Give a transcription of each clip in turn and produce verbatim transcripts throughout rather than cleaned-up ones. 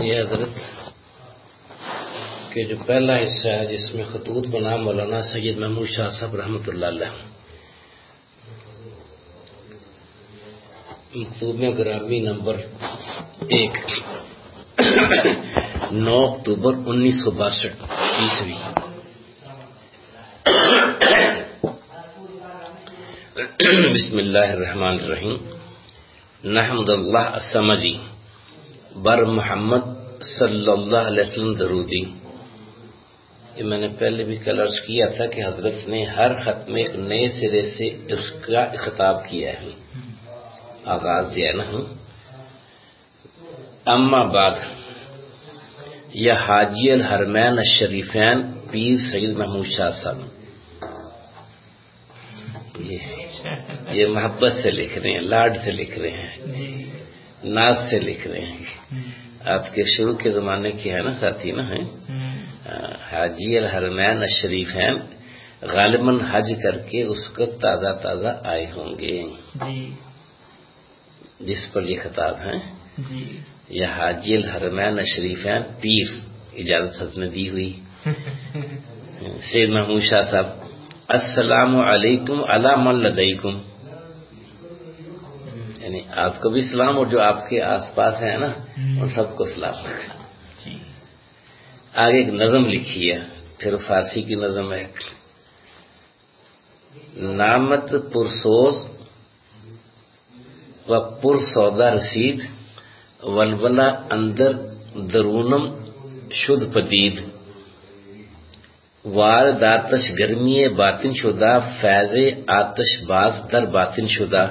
یہ حضرت کہ جو پہلا حصہ ہے جس میں خطوط بنا مولانا سید محمود شاہ صاحب رحمۃ اللہ علیہ، مکتوب میں گرامی نمبر ایک نو اکتوبر انیس سو باسٹھ عیسوی۔ بسم اللہ الرحمن الرحیم۔ نحمد اللہ الصمدی بر محمد صلی اللہ علیہ وسلم درودی۔ یہ میں نے پہلے بھی کل عرض کیا تھا کہ حضرت نے ہر خط میں ایک نئے سرے سے اس کا خطاب کیا ہے، آغاز یہ نا۔ اما بعد، یا حاجی الحرمین الشریفین پیر سید محمود شاہ صاحب، یہ یہ محبت سے لکھ رہے ہیں، لاڈ سے لکھ رہے ہیں، ناز سے لکھ رہے ہیں۔ آپ کے شروع کے زمانے کی ہے نا ساتھی نا، ہیں حاجی الحرمین الشریفین، غالباً حج کر کے اس کو تازہ تازہ آئے ہوں گے جس پر یہ خطاب ہے۔ یا حاجی الحرمین الشریفین پیر، اجازت حضرت نے دی ہوئی۔ سید محمود شاہ صاحب، السلام علیکم علی من لدیکم، یعنی آپ کو بھی سلام اور جو آپ کے آس پاس ہیں نا ان سب کو سلام۔ آگے ایک نظم لکھی ہے، پھر فارسی کی نظم ہے۔ نامت پرسوز و پر سودا رسید، ولولا اندر درونم شد پدید، وارد آتش گرمی باطن شدہ، فیض آتش باز در باطن شدہ،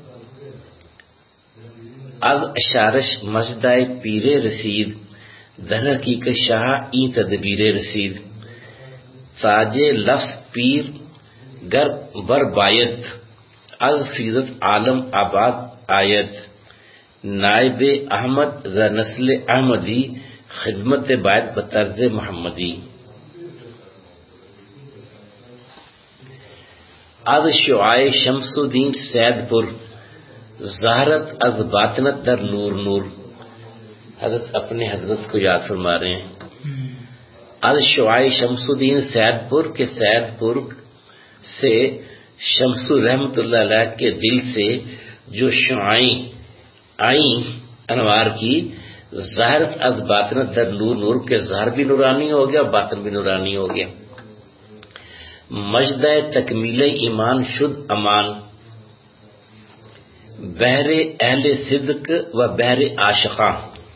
از اشارش مجدائے پیر رسید، در حقیقت شاہ این تدبیر رسید، تاج لفظ پیر گر بر باید، از فیضت عالم آباد آید، نائب احمد ز نسل احمدی، خدمت باید بطرز محمدی، از شعاع شمس الدین سید پور، ظاہرت از باطنت در نور نور۔ حضرت اپنے حضرت کو یاد فرما رہے ہیں۔ از شعاع شمس الدین سید پور کے سید پور سے، شمس رحمت اللہ علیہ کے دل سے جو شعائیں آئیں انوار کی، ظاہرت از باطنت در نور نور، کے ظاہر بھی نورانی ہو گیا، باطن بھی نورانی ہو گیا۔ مجدہ تکمیل ایمان شد امان، بحر اہل صدق و بحر عاشقاں،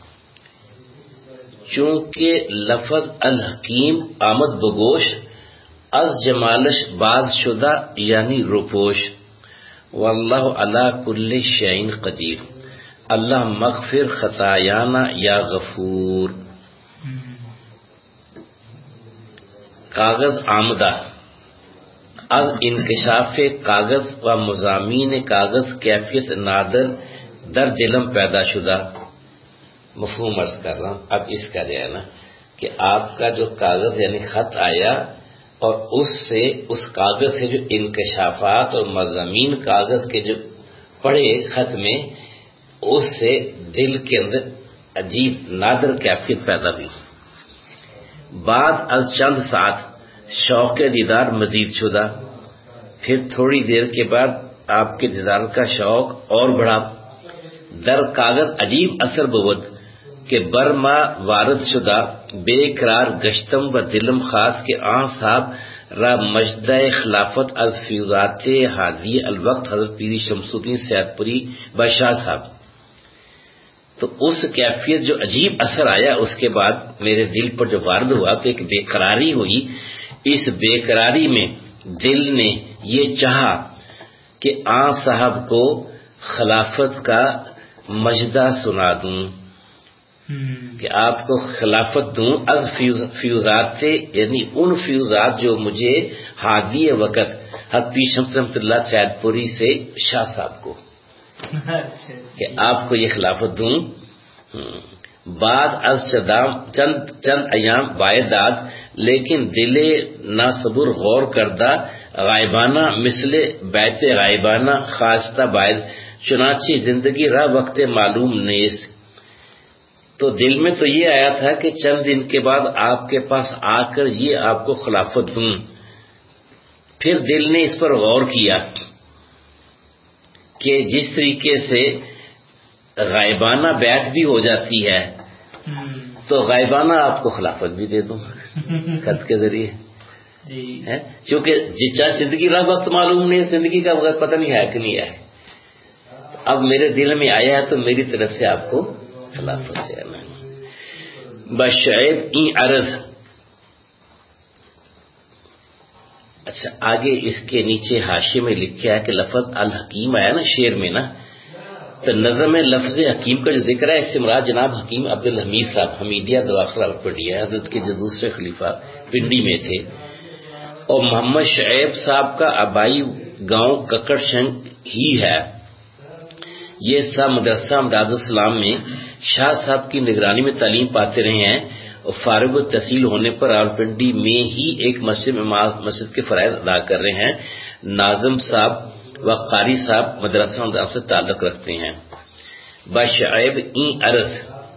چونکہ لفظ الحکیم آمد بگوش، از جمالش باز شدہ یعنی روپوش، واللہ علی کل شیء قدیر، اللہ مغفر خطایانا یا غفور۔ کاغذ آمدہ، از انکشاف کاغذ و مضامین کاغذ کیفیت نادر در دلم پیدا شدہ۔ مفہوم عرض کر رہا ہوں، اب اس کا جو ہے نا کہ آپ کا جو کاغذ یعنی خط آیا، اور اس سے اس کاغذ سے جو انکشافات اور مضامین کاغذ کے جو پڑھے خط میں، اس سے دل کے اندر عجیب نادر کیفیت پیدا ہوئی۔ بعد از چند ساعت شوق دیدار مزید شدہ، پھر تھوڑی دیر کے بعد آپ کے دیدار کا شوق اور بڑھا۔ در کاغذ عجیب اثر بود کہ برما وارد شدہ، بے قرار گشتم و دلم خاص کے آن صاحب را مجدہ خلافت از فیوزات حادی الوقت حضرت پیری شمس الدین سید پوری بادشاہ صاحب۔ تو اس کیفیت جو عجیب اثر آیا اس کے بعد میرے دل پر جو وارد ہوا تو ایک بے قراری ہوئی۔ اس بے قراری میں دل نے یہ چاہا کہ آن صاحب کو خلافت کا مجدہ سنا دوں، کہ آپ کو خلافت دوں، از فیوزات یعنی ان فیوزات جو مجھے ہادی وقت حضرت پیر شمس رحمۃ اللہ سید پوری سے شاہ صاحب کو، کہ آپ کو یہ خلافت دوں۔ بعد از چند چند ایام بائداد، لیکن دل ناصبر غور کردہ، غائبانہ مثل بیت غائبانہ خواستہ باید، چنانچہ زندگی را وقت معلوم نیست، تو دل میں تو یہ آیا تھا کہ چند دن کے بعد آپ کے پاس آ کر یہ آپ کو خلافت دوں. پھر دل نے اس پر غور کیا کہ جس طریقے سے غائبانہ بیعت بھی ہو جاتی ہے تو غائبانہ آپ کو خلافت بھی دے دوں خط کے ذریعے. کیونکہ جس زندگی کا وقت معلوم نہیں، زندگی کا وقت پتہ نہیں ہے کہ نہیں ہے. اب میرے دل میں آیا ہے تو میری طرف سے آپ کو خلافت ہے. بشعیب این عرض. اچھا آگے اس کے نیچے حاشیے میں لکھا ہے کہ لفظ الحکیم آیا نا شعر میں نا، تو نظم میں لفظ حکیم کا جو ذکر ہے اس سے مراد جناب حکیم عبد الحمید صاحب حمیدیہ دواخلہ پڑھی ہے، حضرت کے جو دوسرے خلیفہ پنڈی میں تھے. اور محمد شعیب صاحب کا آبائی گاؤں ککڑ شنگ ہی ہے. یہ سب مدرسہ امداد السلام میں شاہ صاحب کی نگرانی میں تعلیم پاتے رہے ہیں اور فارغ التحصیل ہونے پر راولپنڈی میں ہی ایک مسجد میں مسجد کے فرائض ادا کر رہے ہیں. ناظم صاحب و قاری صاحب مدرسہ امداد سے تعلق رکھتے ہیں. بشعیب این عرض.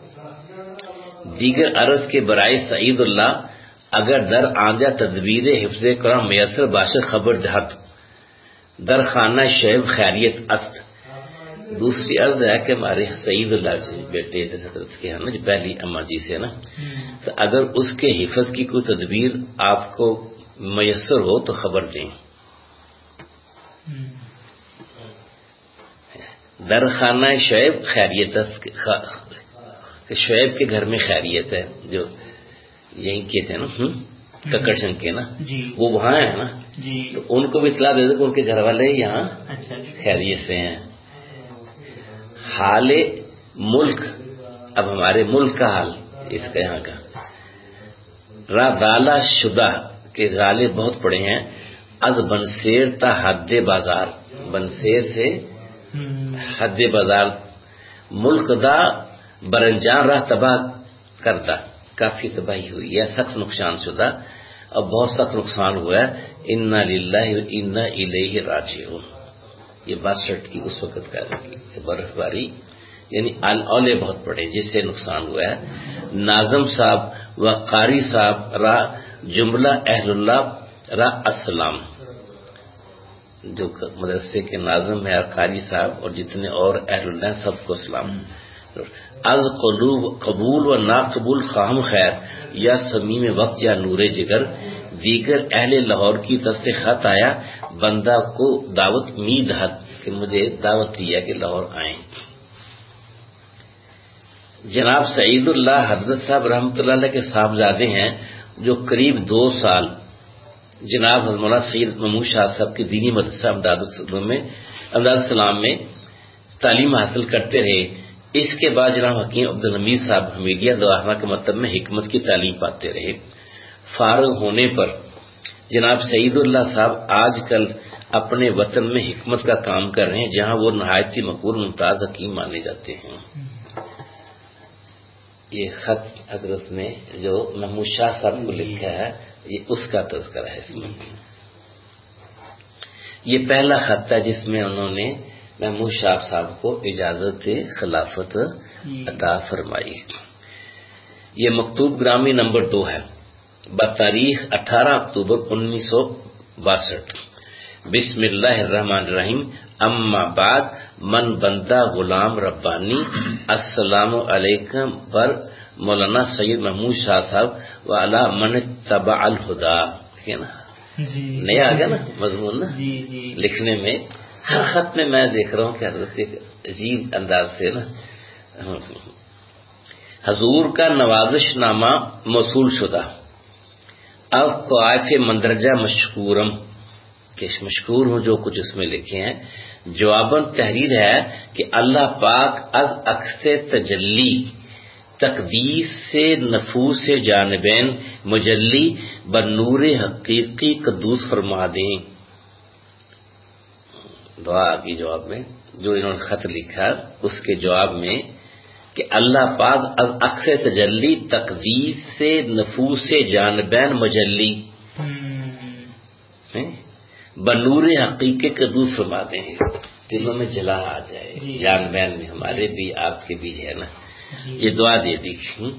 دیگر عرض کے برائے سعید اللہ اگر در آنجا تدبیر حفظ قرآن میسر باشد خبر دہت در خانہ شعیب خیریت است. دوسری عرض ہے کہ ہمارے سعید اللہ جی بیٹے حضرت کے ہیں نا جو پہلی اما جی سے نا، تو اگر اس کے حفظ کی کوئی تدبیر آپ کو میسر ہو تو خبر دیں. در خانہ شعیب خیریت است، شعیب کے گھر میں خیریت ہے جو یہیں کے تھے نا ککڑ شنگ کے نا، وہ وہاں ہے نا، تو ان کو بھی اطلاع دے دو کہ ان کے گھر والے یہاں خیریت سے ہیں. حال ملک، اب ہمارے ملک کا حال اس کا یہاں کا. را غالہ شدہ کے غالے بہت پڑے ہیں. از بنسیر تا حد بازار، بنسیر سے حد بازار. ملک دا برنجان راہ تباہ کردہ، کافی تباہی ہوئی ہے، سخت نقصان شدہ اور بہت سخت نقصان ہوا ہے. انا للہ و انا الیہ راجعون. یہ باسٹھ کی اس وقت کا برف باری یعنی اولے بہت پڑے جس سے نقصان ہوا ہے. ناظم صاحب و قاری صاحب را جملہ اہل اللہ را السلام. جو مدرسے کے ناظم ہے اور قاری صاحب اور جتنے اور اہل اللہ سب کو سلام. از قلوب قبول و ناقبول خواہم خیر یا سمیم وقت یا نور جگر. دیگر اہل لاہور کی طرف سے خط آیا بندہ کو دعوت مید حد کہ مجھے دعوت دیا کہ لاہور آئیں. جناب سعید اللہ حضرت صاحب رحمۃ اللہ علیہ کے صاحبزادے ہیں جو قریب دو سال جناب حضرت مولانا سید محمود شاہ صاحب کے دینی مدرسہ امداد میں امداد السلام میں تعلیم حاصل کرتے رہے. اس کے بعد جناب حکیم عبد الحمید صاحب حمیدیہ دواخلہ کے مکتب میں حکمت کی تعلیم پاتے رہے. فارغ ہونے پر جناب سعید اللہ صاحب آج کل اپنے وطن میں حکمت کا کام کر رہے ہیں جہاں وہ نہایت ہی مقبول ممتاز حکیم مانے جاتے ہیں. یہ خط حضرت نے جو محمود شاہ صاحب کو لکھا ہے یہ اس کا تذکرہ ہے. اس میں یہ پہلا خط ہے جس میں انہوں نے محمود شاہ صاحب کو اجازت خلافت عطا فرمائی. یہ مکتوب گرامی نمبر دو ہے بتاریخ اٹھارہ اکتوبر انیس سو باسٹھ. بسم اللہ الرحمن الرحیم. اما بعد من بندہ غلام ربانی السلام علیکم پر مولانا سید محمود شاہ صاحب و علی من تبع الہدا. ٹھیک ہے نا، نیا آ گیا نا مضمون نا لکھنے میں. ہر خط میں میں دیکھ رہا ہوں کہ حضرت ایک عجیب انداز سے نا حضور کا نوازش نامہ موصول شدہ. اب قائف مندرجہ مشکورم کہ مشکور ہوں جو کچھ اس میں لکھے ہیں. جواباً تحریر ہے کہ اللہ پاک از عکس تجلی تقدیس سے نفوس جانبین مجلی بنور حقیقی قدوس فرما دیں. دعا کی جواب میں جو انہوں نے خط لکھا اس کے جواب میں کہ اللہ پاک از عکس تجلی تقدیس سے نفوس جانبین مجلی بنور حقیقی قدوس فرما دیں. دلوں میں جلا آ جائے، جان بین میں ہمارے بھی آپ کے بھی ہے نا. یہ دعا دے دی.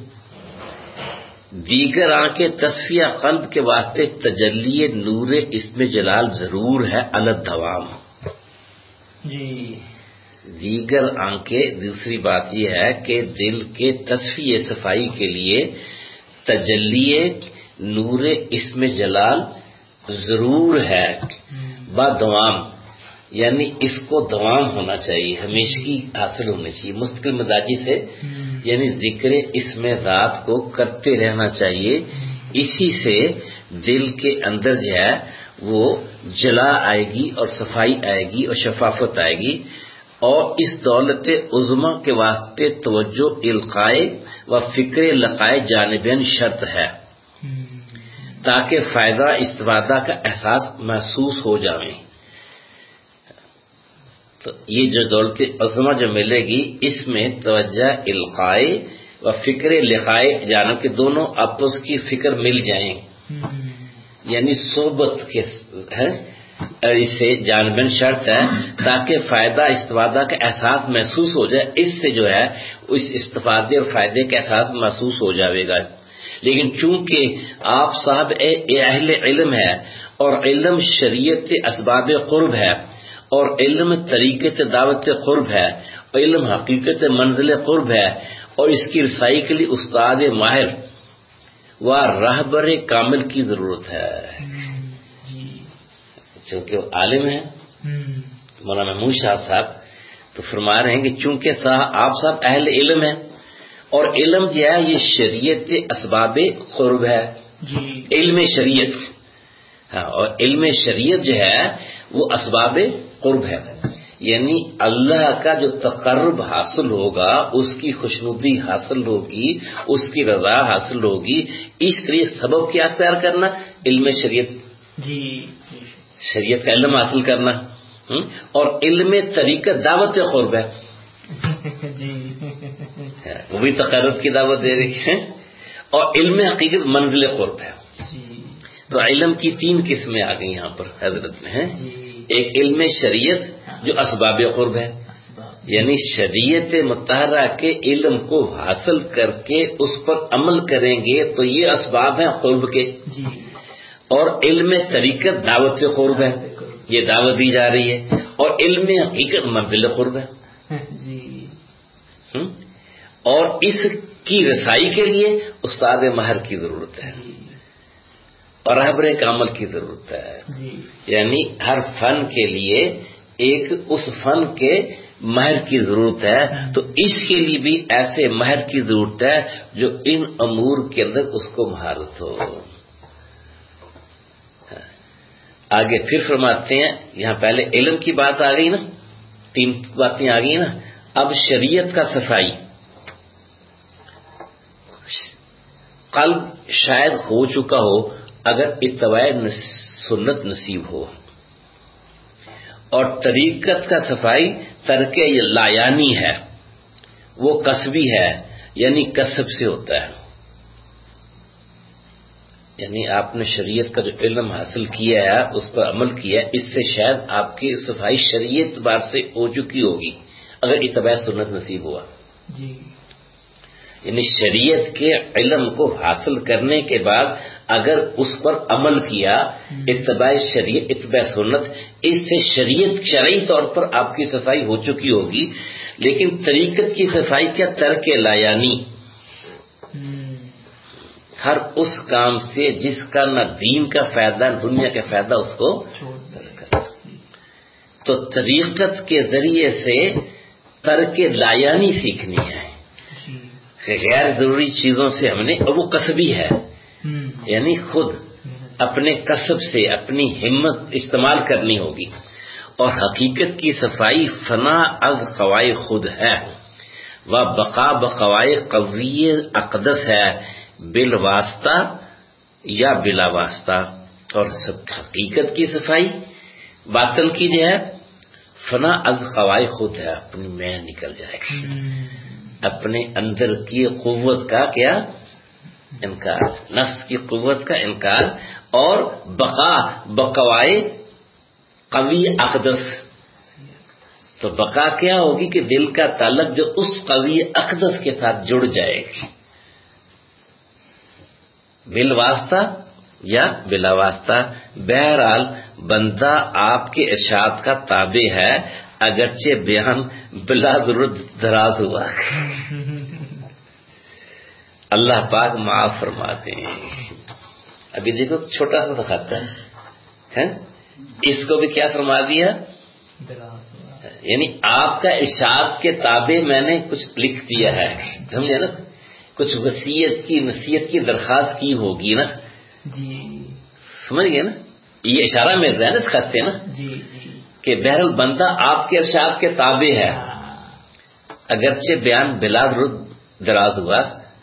دیگر آنکھیں تصفیہ قلب کے واسطے تجلی نور اسم جلال ضرور ہے الدوام. جی دیگر آنکھیں دوسری بات یہ ہے کہ دل کے تصفیہ صفائی کے لیے تجلی نور اسم جلال ضرور ہے بدوام، یعنی اس کو دوام ہونا چاہیے، ہمیشگی حاصل ہونی چاہیے مستقل مزاجی سے، یعنی ذکر اسم ذات کو کرتے رہنا چاہیے. اسی سے دل کے اندر جو ہے وہ جلا آئے گی اور صفائی آئے گی اور شفافت آئے گی. اور اس دولت عظما کے واسطے توجہ القائے و فکر لقائے جانبین شرط ہے تاکہ فائدہ استفادہ کا احساس محسوس ہو جائے. تو یہ جو دولت عظما جو ملے گی اس میں توجہ القائے و فکر لقائے جانب کے دونوں آپس کی فکر مل جائیں، یعنی صحبت کے ہے اسے جانبین شرط ہے تاکہ فائدہ استفادہ کا احساس محسوس ہو جائے. اس سے جو ہے اس استفادے اور فائدے کا احساس محسوس ہو جائے گا. لیکن چونکہ آپ صاحب اہل علم ہے اور علم شریعت اسباب قرب ہے اور علم طریقت دعوت قرب ہے اور علم حقیقت منزل قرب ہے اور اس کی رسائی کے لیے استاد ماہر و رہبر کامل کی ضرورت ہے. چونکہ وہ عالم ہیں مولانا محمود شاہ صاحب، تو فرما رہے ہیں کہ چونکہ صاحب آپ صاحب اہل علم ہیں اور علم جو ہے یہ شریعت اسباب قرب ہے، علم شریعت، ہاں، اور علم شریعت جو ہے وہ اسباب قرب ہے، یعنی اللہ کا جو تقرب حاصل ہوگا، اس کی خوشنودی حاصل ہوگی، اس کی رضا حاصل ہوگی، اس کے لیے سبب کیا اختیار کرنا؟ علم شریعت، جی شریعت کا علم حاصل کرنا. اور علم طریقہ دعوت قرب ہے، جی وہ بھی تقرب کی دعوت دے رہی ہے، اور علم حقیقت منزل قرب ہے. تو علم کی تین قسمیں آ گئی یہاں پر حضرت میں ہیں. ایک علم شریعت جو اسباب قرب ہے، یعنی شریعت مطہرہ کے علم کو حاصل کر کے اس پر عمل کریں گے تو یہ اسباب ہیں قرب کے. اور علم طریقت دعوت قرب ہے، یہ دعوت دی جا رہی ہے. اور علم حقیقت منزل قرب ہے، اور اس کی رسائی کے لیے استاد ماہر کی ضرورت ہے اور رہبر کامل کی ضرورت ہے. یعنی ہر فن کے لیے ایک اس فن کے ماہر کی ضرورت ہے، تو اس کے لیے بھی ایسے ماہر کی ضرورت ہے جو ان امور کے اندر اس کو مہارت ہو. آگے پھر فرماتے ہیں، یہاں پہلے علم کی بات آ گئی نا، تین باتیں آ گئی نا. اب شریعت کا صفائی، قلب شاید ہو چکا ہو اگر اتباع سنت نصیب ہو، اور طریقت کا صفائی ترک لایانی ہے، وہ کسبی ہے، یعنی کسب سے ہوتا ہے. یعنی آپ نے شریعت کا جو علم حاصل کیا ہے اس پر عمل کیا ہے، اس سے شاید آپ کی صفائی شریعت بار سے ہو چکی ہوگی اگر اتباع سنت نصیب ہوا. جی یعنی شریعت کے علم کو حاصل کرنے کے بعد اگر اس پر عمل کیا، اتباع شریعت اتباع سنت، اس سے شریعت شرعی طور پر آپ کی صفائی ہو چکی ہوگی. لیکن طریقت کی صفائی کیا؟ ترک لایانی، ہر اس کام سے جس کا نہ دین کا فائدہ نہ دنیا کا فائدہ اس کو کرنا. تو طریقت کے ذریعے سے ترک لایانی سیکھنی ہے، غیر ضروری چیزوں سے ہم نے، اور وہ کسبی ہے، یعنی خود اپنے کسب سے اپنی ہمت استعمال کرنی ہوگی. اور حقیقت کی صفائی فنا از قوائے خود ہے، و بقا بقوائے قوی اقدس ہے، بالواسطہ یا بلا واسطہ. اور سب حقیقت کی صفائی باطن کی جو ہے فنا از قوائے خود ہے، اپنی میں نکل جائے گی، اپنے اندر کی قوت کا کیا انکار، نفس کی قوت کا انکار. اور بقا بقوائے قوی اقدس، تو بقا کیا ہوگی کہ دل کا تعلق جو اس قوی اقدس کے ساتھ جڑ جائے گی، بالواسطہ یا بلا واسطہ، بہرحال بندہ آپ کے ارشاد کا تابع ہے، اگرچہ بیان بلا ضرورت دراز ہوا۔ اللہ پاک معاف فرما دیں۔ ابھی دیکھو چھوٹا سا خط ہے، اس کو بھی کیا فرما دیا، یعنی آپ کا ارشاد کے تابع میں نے کچھ لکھ دیا ہے، سمجھے نا، کچھ وصیت کی نصیحت کی درخواست کی ہوگی نا، جی سمجھ گئے نا، یہ اشارہ مل رہا ہے نا اس خط سے نا، جی جی کہ بہرحال بندہ آپ کے ارشاد کے تابع ہے، اگرچہ بیان بلا ضرورت دراز ہوا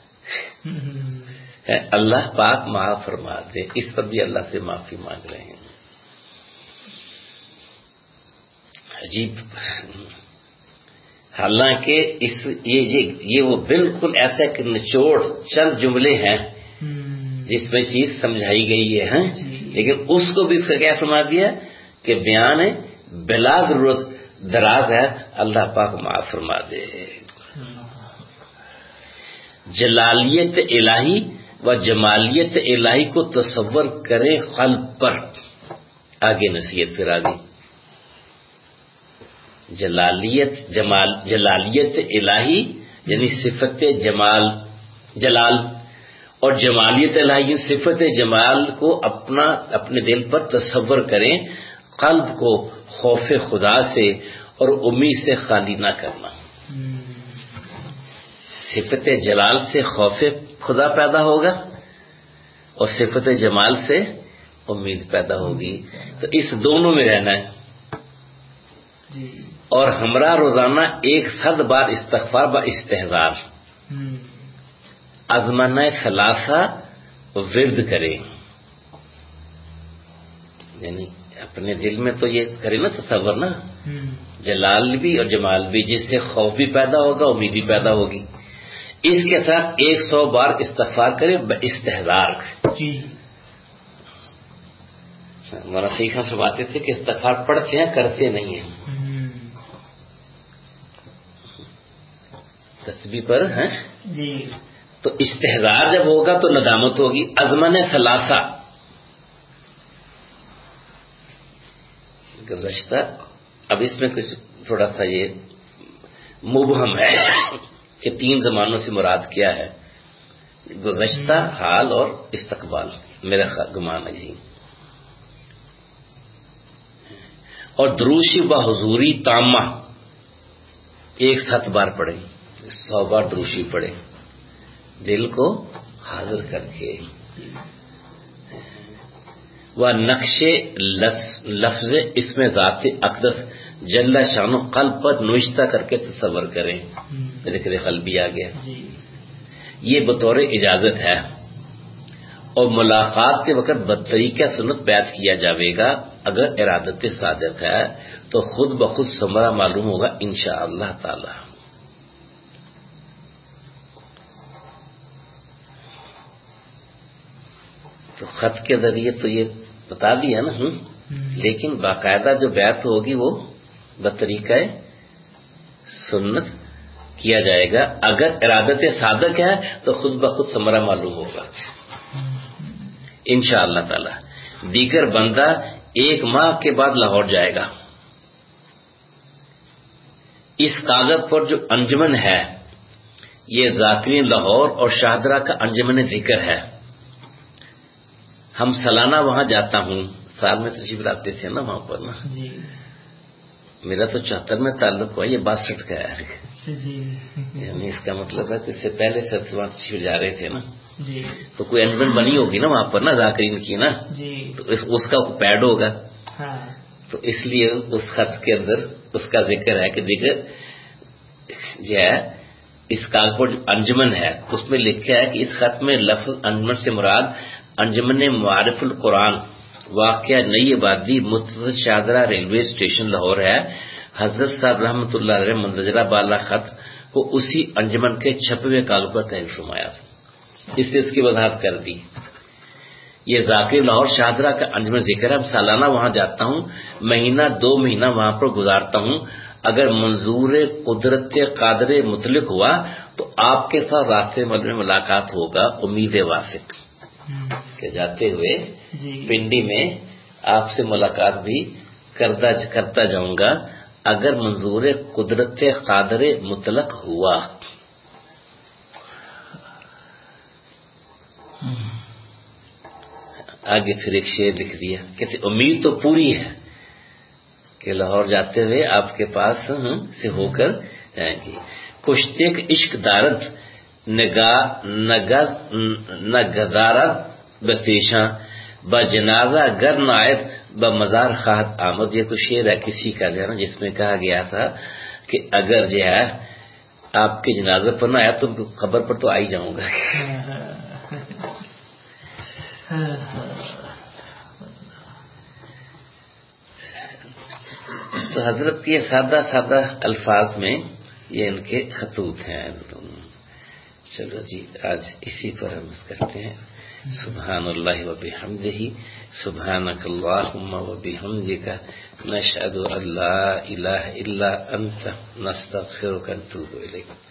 ہے، اللہ پاک معاف فرما دے۔ اس پر بھی اللہ سے معافی مانگ رہے ہیں۔ عجیب، حالانکہ اس یہ یہ یہ وہ بالکل ایسا کہ نچوڑ چند جملے ہیں جس میں چیز سمجھائی گئی ہے، ہاں، لیکن اس کو بھی کیا فرما دیا کہ بیان بلا ضرورت دراز ہے، اللہ پاک معاف فرما دے۔ جلالیت الہی و جمالیت الہی کو تصور کرے قلب پر، آگے نصیحت پھر آگے، جلالیت جمال جلالیت الہی یعنی صفت جمال جلال، اور جمالیت الہی صفت جمال کو اپنا اپنے دل پر تصور کریں، قلب کو خوف خدا سے اور امید سے خالی نہ کرنا۔ صفت جلال سے خوف خدا پیدا ہوگا اور صفت جمال سے امید پیدا ہوگی، تو اس دونوں میں رہنا ہے، اور ہمراہ روزانہ ایک صد بار استغفار با استحضار ازمانہ ثلاثہ ورد کرے، یعنی اپنے دل میں تو یہ کرے نا تصور نا، جلال بھی اور جمال بھی، جس سے خوف بھی پیدا ہوگا، امید بھی پیدا ہوگی، اس کے ساتھ ایک سو بار استغفار کرے باستحضار۔ جی ہمارا سیکھا سب آتے تھے کہ استغفار پڑھتے ہیں کرتے نہیں ہیں، تسبیح پر ہیں جی، تو استحضار جب ہوگا تو ندامت ہوگی۔ ازمن ثلاثہ گزشتہ، اب اس میں کچھ تھوڑا سا یہ مبہم ہے کہ تین زمانوں سے مراد کیا ہے، گزشتہ، حال اور استقبال، میرا گمان ہے یہی۔ اور دروشی و حضوری تامہ ایک سات بار پڑھیں، سو بار دروشی پڑھے، دل کو حاضر کر کے، وہ نقش لفظ اس میں ذات اقدس جل شان و قلب پر نوشتہ کر کے تصور کریں، ذکر قلبی آ گیا، یہ بطور اجازت ہے، اور ملاقات کے وقت بطریقہ سنت بیعت کیا جاوے گا، اگر ارادت صادق ہے تو خود بخود ثمرہ معلوم ہوگا انشاءاللہ تعالی۔ تو خط کے ذریعے تو یہ بتا دیا نا، لیکن باقاعدہ جو بیعت ہوگی وہ بطریقہ سنت کیا جائے گا، اگر ارادت صادق ہے تو خود بخود ثمرہ معلوم ہوگا انشاءاللہ تعالی۔ دیگر بندہ ایک ماہ کے بعد لاہور جائے گا۔ اس کاغذ پر جو انجمن ہے یہ ذاکرین لاہور اور شاہدرہ کا انجمن ذکر ہے۔ ہم سالانہ وہاں جاتا ہوں، سال میں تشریف لاتے تھے نا وہاں پر نا، میرا تو چوہتر میں تعلق ہوا، یہ باسٹھ کا ہے، یعنی اس کا مطلب ہے کہ اس سے پہلے سے وہاں تشریف جا رہے تھے نا، تو کوئی انجمن بنی ہوگی نا وہاں پر نا ذاکرین کی نا، تو اس کا پیڈ ہوگا، تو اس لیے اس خط کے اندر اس کا ذکر ہے کہ دیگر جو ہے اس کاغذ پر انجمن ہے، اس میں لکھا ہے کہ اس خط میں لفظ انجمن سے مراد انجمن معارف القرآن واقعہ نئی آبادی متصل شاہدرہ ریلوے اسٹیشن لاہور ہے۔ حضرت صاحب رحمۃ اللہ علیہ مندرجہ بالا خط کو اسی انجمن کے چھپے ہوئے کاغذ پر تحریر فرمایا، اس سے اس کی وضاحت کر دی۔ یہ ذاکر لاہور شاہدرہ کا انجمن ذکر ہے، سالانہ وہاں جاتا ہوں، مہینہ دو مہینہ وہاں پر گزارتا ہوں، اگر منظور قدرت قادر مطلق ہوا تو آپ کے ساتھ راستے میں ملاقات ہوگا امید واثق کہ جاتے ہوئے پنڈی میں آپ سے ملاقات بھی کرتا کرتا جاؤں گا اگر منظور قدرت قادر مطلق ہوا. آگے پھر ایک شعر لکھ دیا کہتے امید تو پوری ہے کہ لاہور جاتے ہوئے آپ کے پاس سے ہو کر جائیں گی. کشتے عشق دارد نگاہ نہ گزارت بسیشاں ب جنازہ گر نائد ب مزار خواہد آمد. یہ کچھ شعر ہے کسی کا جو ہے نا جس میں کہا گیا تھا کہ اگر جو ہے آپ کے جنازہ پر نہ آیا تو خبر پر تو آ ہی جاؤں گا. تو حضرت یہ سادہ سادہ الفاظ میں یہ ان کے خطوط ہیں. چلو جی آج اسی پر ہم کرتے ہیں. سبحان اللہ و بحمدہ سبحانک اللہم و بحمدک نشہد ان لا الہ الا انت نستغفرک و نتوب الیک.